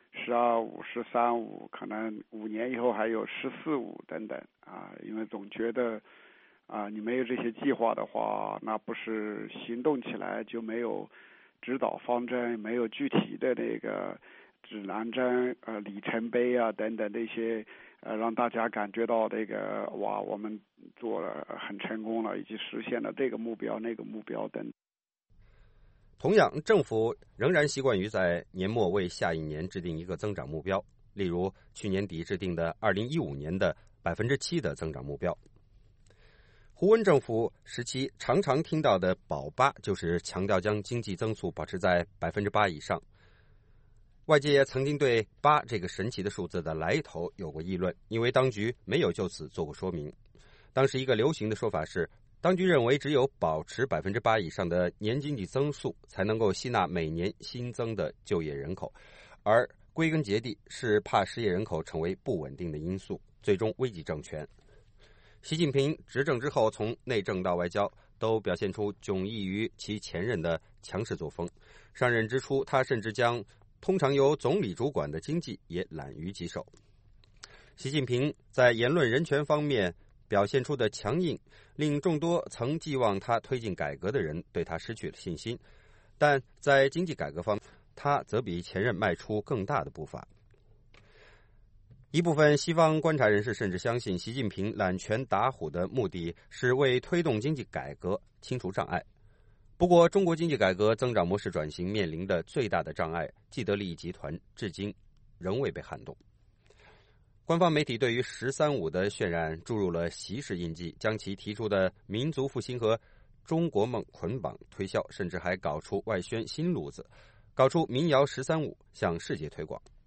12+5、13+5，可能5年以后还有14+5等等因为总觉得你没有这些计划的话，那不是行动起来就没有指导方针，没有具体的那个指南针里程碑等等那些让大家感觉到这个哇，我们做了很成功了，以及实现了这个目标那个目标等。 同样，政府仍然习惯于在年末为下一年制定一个增长目标，例如去年底制定的2015年的7%的增长目标。胡温政府时期常常听到的保8，就是强调将经济增速保持在8%以上。外界曾经对8这个神奇的数字的来头有过议论，因为当局没有就此做过说明。当时一个流行的说法是，当局认为只有保持8%以上的年经济增速才能够吸纳每年新增的就业人口，而归根结底是怕失业人口成为不稳定的因素，最终危及政权。习近平执政之后，从内政到外交都表现出迥异于其前任的强势作风。上任之初，他甚至将通常由总理主管的经济也揽于己手。习近平在言论人权方面表现出的强硬，令众多曾寄望他推进改革的人对他失去了信心。但在经济改革方面，他则比前任迈出更大的步伐。一部分西方观察人士甚至相信，习近平揽权打虎的目的是为推动经济改革清除障碍。不过，中国经济改革增长模式转型面临的最大的障碍——既得利益集团，至今仍未被撼动。官方媒体对于13+5的渲染注入了习式印记，将其提出的民族复兴和中国梦捆绑推销，甚至还搞出外宣新路子，搞出民谣13+5向世界推广。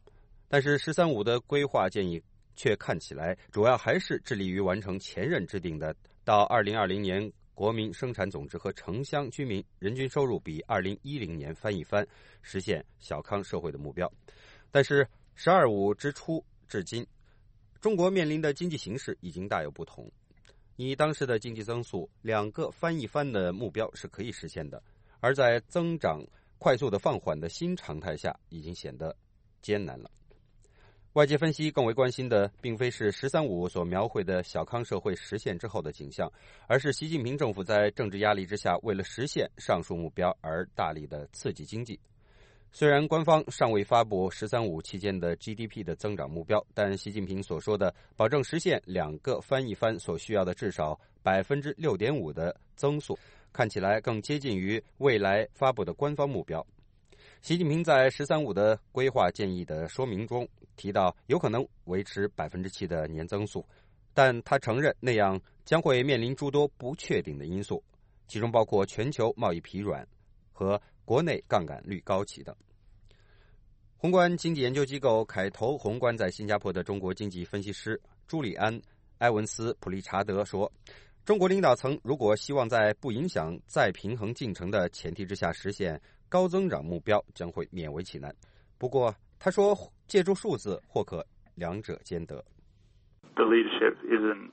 但是“十三五”的规划建议却看起来主要还是致力于完成前任制定的到2020年国民生产总值和城乡居民人均收入比2010年翻一番，实现小康社会的目标。但是“十二五”之初至今，中国面临的经济形势已经大有不同。以当时的经济增速2个翻一番的目标是可以实现的，而在增长快速的放缓的新常态下，已经显得艰难了。外界分析更为关心的并非是“十三五”所描绘的小康社会实现之后的景象，而是习近平政府在政治压力之下，为了实现上述目标而大力的刺激经济。虽然官方尚未发布“十三五”期间的 GDP 的增长目标，但习近平所说的保证实现2个翻一番所需要的至少 6.5% 的增速，看起来更接近于未来发布的官方目标。习近平在“十三五”的规划建议的说明中提到，有可能维持 7% 的年增速，但他承认那样将会面临诸多不确定的因素，其中包括全球贸易疲软和国内杠杆率高企等。宏观经济研究机构凯投宏观在新加坡的中国经济分析师朱利安·埃文斯普利查德说，中国领导层如果希望在不影响再平衡进程的前提之下实现高增长目标，将会勉为其难。不过他说，借助数字或可两者兼得。 The leadership isn't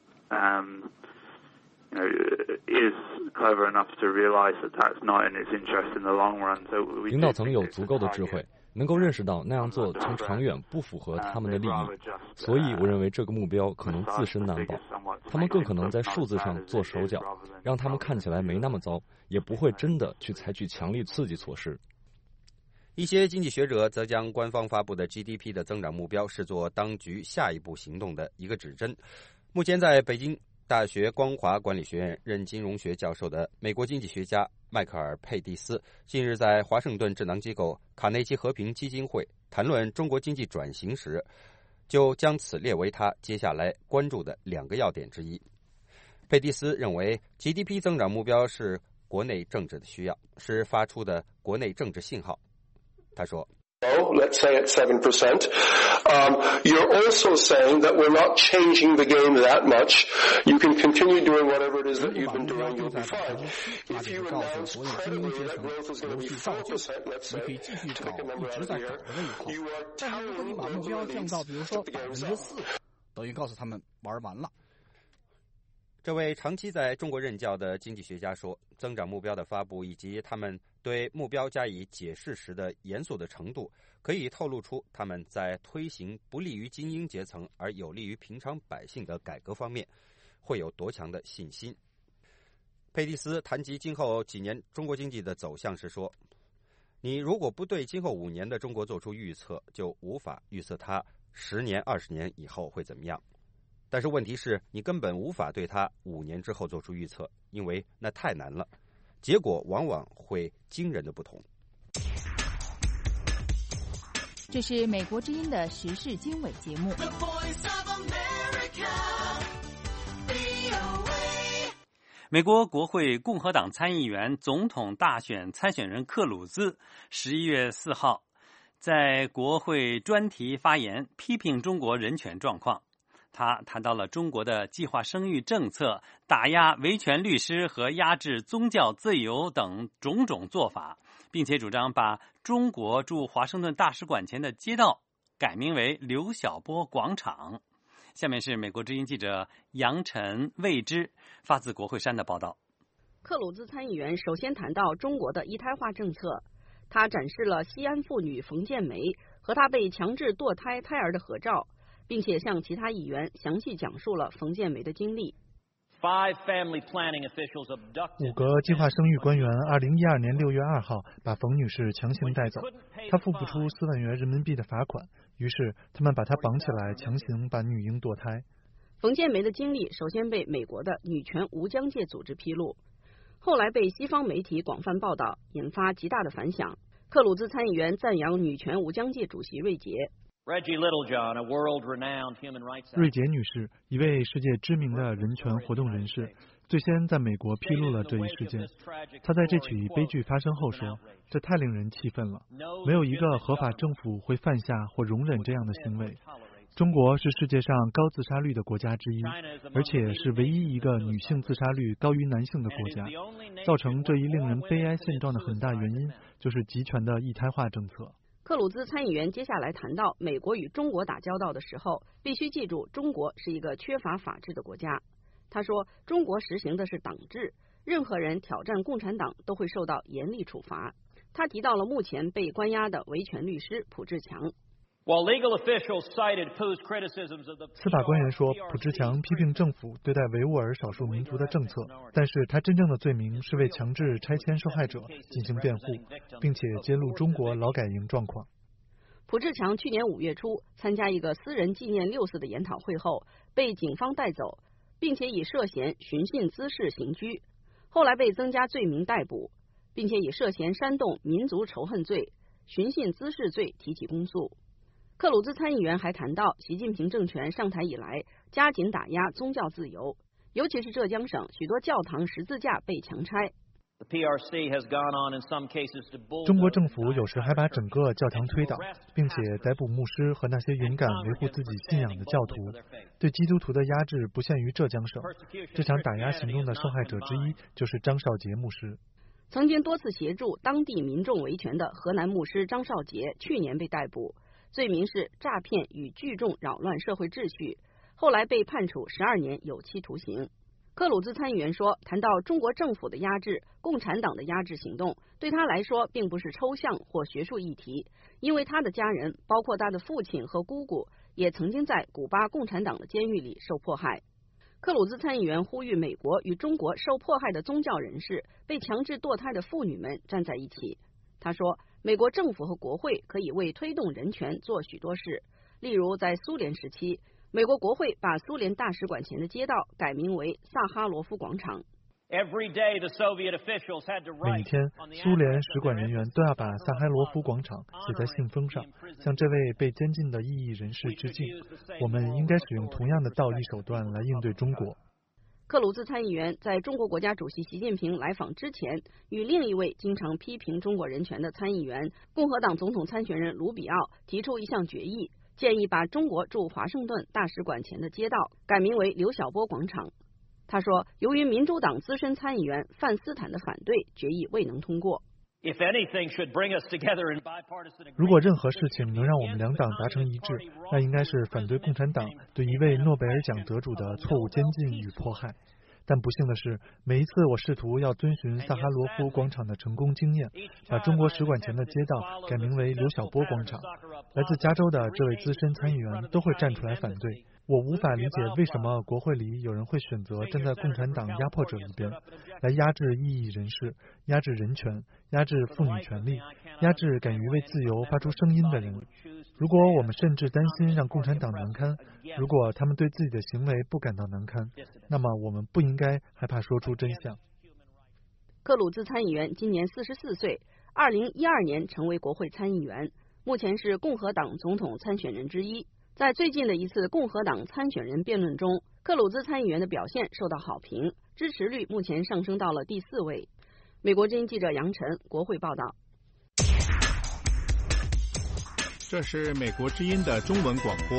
is clever enough to realize that that's not in its interest in the long run. So 领导层有足够的智慧，能够认识到那样做从长远不符合他们的利益，所以我认为这个目标可能自身难保。他们更可能在数字上做手脚，让他们看起来没那么糟，也不会真的去采取强力刺激措施。 一些经济学者则将官方发布的 GDP 的增长目标视作当局下一步行动的一个指针。目前在北京大学光华管理学院任金融学教授的美国经济学家迈克尔·佩蒂斯近日在华盛顿智囊机构卡内基和平基金会谈论中国经济转型时，就将此列为他接下来关注的2个要点之一。佩蒂斯认为 GDP 增长目标是国内政治的需要，是发出的国内政治信号。他说 let's say at 7%. You're also saying that we're not changing the game that much. You can continue doing whatever it is that you've been doing. You'll be fine. If you announce credibly that growth is going to be 4%, let's say, take another year, you are telling the authorities to begin resolve. 等于告诉他们玩完了。 这位长期在中国任教的经济学家说，增长目标的发布以及他们对目标加以解释时的严肃的程度，可以透露出他们在推行不利于精英阶层而有利于平常百姓的改革方面会有多强的信心。佩蒂斯谈及今后几年中国经济的走向时说，你如果不对今后5年的中国做出预测，就无法预测它10年、20年以后会怎么样。但是问题是，你根本无法对它5年之后做出预测，因为那太难了，结果往往会惊人的不同。 这是美国之音的时事经纬节目。 美国国会共和党参议员总统大选参选人克鲁兹11月4号在国会专题发言，批评中国人权状况。他谈到了中国的计划生育政策、打压维权律师和压制宗教自由等种种做法，并且主张把中国驻华盛顿大使馆前的街道改名为刘晓波广场。下面是美国之音记者杨晨、魏之发自国会山的报道。 克鲁兹参议员首先谈到中国的一胎化政策，他展示了西安妇女冯建梅和她被强制堕胎胎儿的合照，并且向其他议员详细讲述了冯建梅的经历。 5个计划生育官员2012年6月2号把冯女士强行带走，她付不出4万元人民币的罚款，于是他们把她绑起来，强行把女婴堕胎。 冯建梅的经历首先被美国的女权无疆界组织披露，后来被西方媒体广泛报道，引发极大的反响。克鲁兹参议员赞扬女权无疆界主席瑞杰。 瑞杰女士，一位世界知名的人权活动人士， 最先在美国披露了这一事件。他在这起悲剧发生后说：“这太令人气愤了，没有一个合法政府会犯下或容忍这样的行为。中国是世界上高自杀率的国家之一，而且是唯一一个女性自杀率高于男性的国家。造成这一令人悲哀现状的很大原因就是集权的一胎化政策。” 克鲁兹参议员接下来谈到，美国与中国打交道的时候，必须记住中国是一个缺乏法治的国家。他说，中国实行的是党制，任何人挑战共产党都会受到严厉处罚。他提到了目前被关押的维权律师卜志强。 司法官员说，卜志强批评政府对待维吾尔少数民族的政策，但是他真正的罪名是为强制拆迁受害者进行辩护，并且揭露中国劳改营状况。 卜志强去年5月初参加一个私人纪念6·4的研讨会后，被警方带走，并且以涉嫌寻衅滋事刑拘，后来被增加罪名逮捕，并且以涉嫌煽动民族仇恨罪、寻衅滋事罪提起公诉。克鲁兹参议员还谈到，习近平政权上台以来，加紧打压宗教自由，尤其是浙江省许多教堂十字架被强拆。 中国政府有时还把整个教堂推倒，并且逮捕牧师和那些勇敢维护自己信仰的教徒。对基督徒的压制不限于浙江省，这场打压行动的受害者之一就是张少杰牧师。 曾经多次协助当地民众维权的河南牧师张少杰去年被逮捕，罪名是诈骗与聚众扰乱社会秩序，后来被判处12年有期徒刑。克鲁兹参议员说，谈到中国政府的压制、共产党的压制行动，对他来说并不是抽象或学术议题，因为他的家人，包括他的父亲和姑姑，也曾经在古巴共产党的监狱里受迫害。克鲁兹参议员呼吁美国与中国受迫害的宗教人士、被强制堕胎的妇女们站在一起。他说，美国政府和国会可以为推动人权做许多事，例如在苏联时期，美国国会把苏联大使馆前的街道改名为萨哈罗夫广场。 每天，苏联使馆人员都要把萨哈罗夫广场写在信封上，向这位被监禁的异议人士致敬。我们应该使用同样的道义手段来应对中国。 克鲁兹参议员在中国国家主席习近平来访之前，与另一位经常批评中国人权的参议员、共和党总统参选人卢比奥提出一项决议，建议把中国驻华盛顿大使馆前的街道改名为刘晓波广场。他说，由于民主党资深参议员范斯坦的反对，决议未能通过。 如果任何事情能让我们两党达成一致，那应该是反对共产党对一位诺贝尔奖得主的错误监禁与迫害。但不幸的是，每一次我试图要遵循萨哈罗夫广场的成功经验，把中国使馆前的街道改名为刘晓波广场，来自加州的这位资深参议员都会站出来反对。我无法理解为什么国会里有人会选择站在共产党压迫者一边，来压制异议人士、压制人权、压制妇女权利、压制敢于为自由发出声音的人。如果我们甚至担心让共产党难堪，如果他们对自己的行为不感到难堪，那么我们不应该害怕说出真相。 克鲁兹参议员今年44岁，2012年成为国会参议员，目前是共和党总统参选人之一。在最近的一次共和党参选人辩论中，克鲁兹参议员的表现受到好评，支持率目前上升到了第4位。美国之音记者杨晨，国会报道。 这是美国之音的中文广播。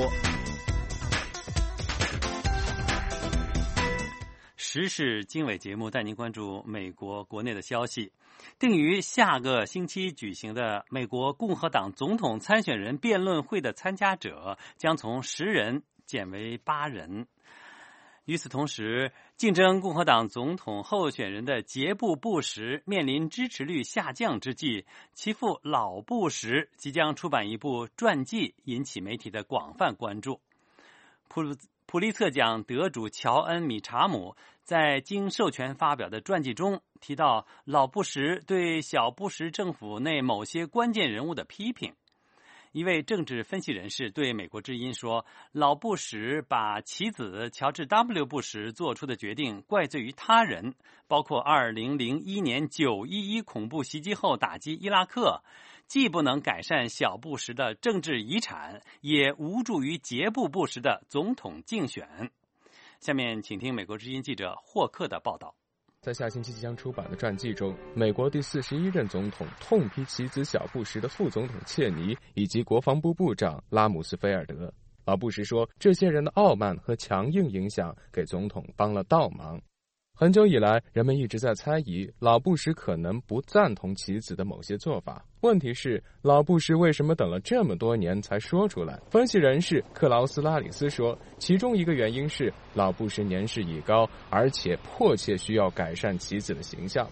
时事经纬节目带您关注美国国内的消息。定于下个星期举行的美国共和党总统参选人辩论会的参加者将从10人减为8人。与此同时，竞争共和党总统候选人的杰布·布什面临支持率下降之际，其父老布什即将出版一部传记，引起媒体的广泛关注。普利策奖得主乔恩·米查姆在经授权发表的传记中提到老布什对小布什政府内某些关键人物的批评。一位政治分析人士对美国之音说，老布什把其子乔治 ·W. 布什做出的决定怪罪于他人，包括2001年911恐怖袭击后打击伊拉克，既不能改善小布什的政治遗产，也无助于杰布·布什的总统竞选。 下面请听美国之音记者霍克的报道。 在下星期即将出版的传记中，美国第41任总统痛批其子小布什的副总统切尼以及国防部部长拉姆斯菲尔德。老布什说，这些人的傲慢和强硬影响给总统帮了倒忙。很久以来，人们一直在猜疑老布什可能不赞同其子的某些做法。问题是，老布什为什么等了这么多年才说出来？分析人士克劳斯拉里斯说，其中一个原因是老布什年事已高，而且迫切需要改善其子的形象。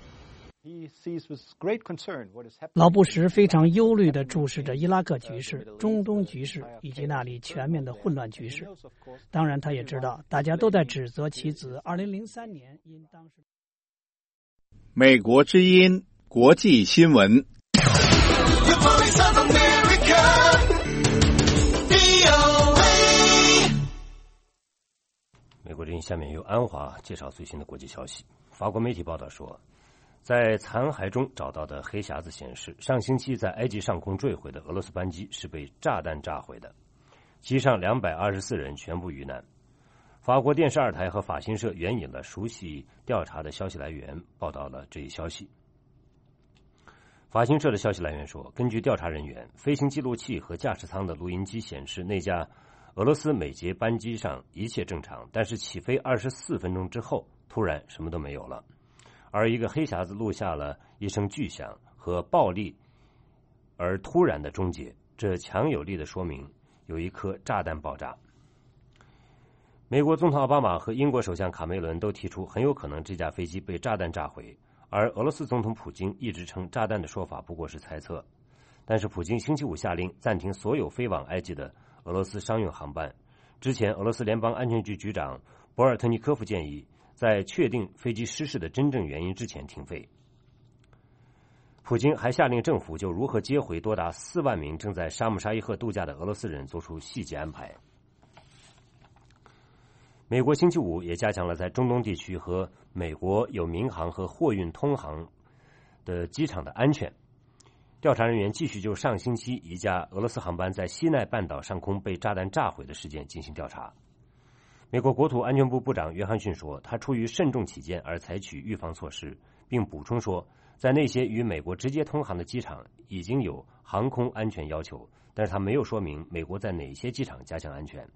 老布什非常忧虑地注视着伊拉克局势、中东局势以及那里全面的混乱局势。当然，他也知道大家都在指责其子2003年因当时。 美国之音国际新闻。 美国之音下面由安华介绍最新的国际消息。法国媒体报道说，在残骸中找到的黑匣子显示，上星期在埃及上空坠毁的俄罗斯班机是被炸弹炸毁的，机上224人全部遇难。法国电视2台和法新社援引了熟悉调查的消息来源报道了这一消息。法新社的消息来源说，根据调查人员，飞行记录器和驾驶舱的录音机显示，那架俄罗斯美捷班机上一切正常，但是起飞24分钟之后，突然什么都没有了。而一个黑匣子录下了一声巨响和暴力而突然的终结，这强有力的说明有一颗炸弹爆炸。美国总统奥巴马和英国首相卡梅伦都提出很有可能这架飞机被炸弹炸毁，而俄罗斯总统普京一直称炸弹的说法不过是猜测。但是普京星期五下令暂停所有飞往埃及的俄罗斯商用航班。之前俄罗斯联邦安全局局长博尔特尼科夫建议在确定飞机失事的真正原因之前停飞。普京还下令政府就如何接回多达4万名正在沙姆沙伊赫度假的俄罗斯人做出细节安排。美国星期五也加强了在中东地区和美国有民航和货运通航的机场的安全。调查人员继续就上星期一架俄罗斯航班在西奈半岛上空被炸弹炸毁的事件进行调查。美国国土安全部部长约翰逊说，他出于慎重起见而采取预防措施，并补充说，在那些与美国直接通航的机场已经有航空安全要求，但是他没有说明美国在哪些机场加强安全。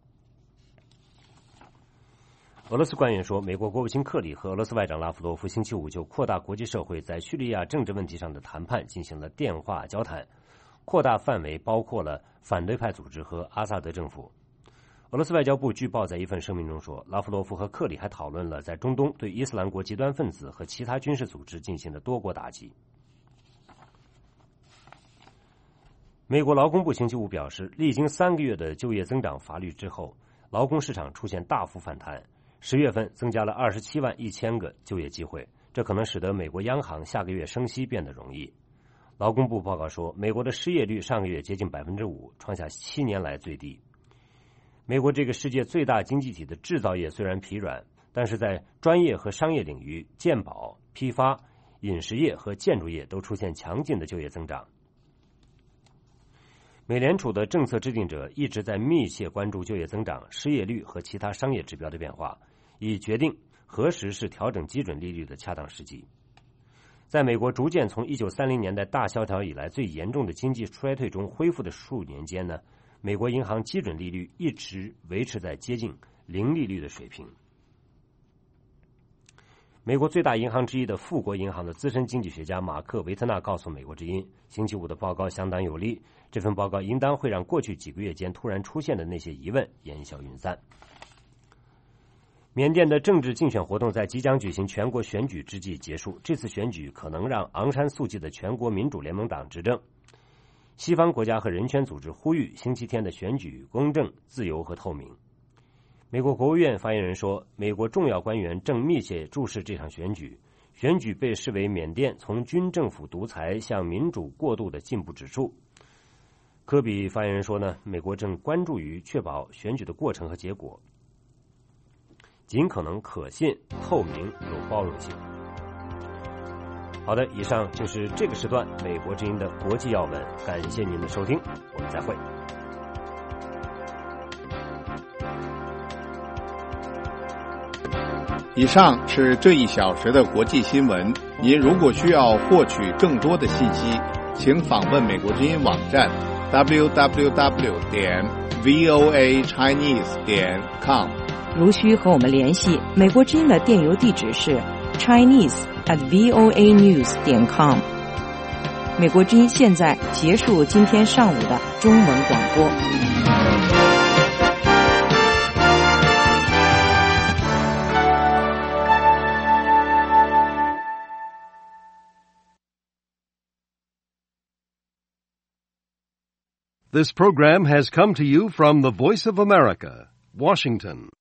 俄罗斯官员说，美国国务卿克里和俄罗斯外长拉夫罗夫星期五就扩大国际社会在叙利亚政治问题上的谈判进行了电话交谈，扩大范围包括了反对派组织和阿萨德政府。俄罗斯外交部据报在一份声明中说，拉夫罗夫和克里还讨论了在中东对伊斯兰国极端分子和其他军事组织进行的多国打击。美国劳工部星期五表示，历经3个月的就业增长乏力之后，劳工市场出现大幅反弹，10月份增加了27万1000个就业机会，这可能使得美国央行下个月升息变得容易。劳工部报告说，美国的失业率上个月接近 5%， 创下7年来最低。美国这个世界最大经济体的制造业虽然疲软，但是在专业和商业领域，健保、批发、饮食业和建筑业都出现强劲的就业增长。美联储的政策制定者一直在密切关注就业增长、失业率和其他商业指标的变化，以决定何时是调整基准利率的恰当时机。在美国逐渐从1930年代大萧条以来最严重的经济衰退中恢复的数年间呢，美国银行基准利率一直维持在接近零利率的水平。美国最大银行之一的富国银行的资深经济学家马克·维特纳告诉美国之音，星期五的报告相当有力，这份报告应当会让过去几个月间突然出现的那些疑问烟消云散。缅甸的政治竞选活动在即将举行全国选举之际结束，这次选举可能让昂山素季的全国民主联盟党执政。西方国家和人权组织呼吁星期天的选举公正、自由和透明。美国国务院发言人说，美国重要官员正密切注视这场选举，选举被视为缅甸从军政府独裁向民主过渡的进步指数。科比发言人说呢，美国正关注于确保选举的过程和结果尽可能可信、透明、有包容性。好的，以上就是这个时段美国之音的国际要闻，感谢您的收听，我们再会。 以上是这一小时的国际新闻。您如果需要获取更多的信息，请访问美国之音网站 www.voachinese.com。 如需和我们联系，美国之音的电邮地址是 chinese@voanews.com。美国之音现在结束今天上午的中文广播。 This program has come to you from the Voice of America, Washington.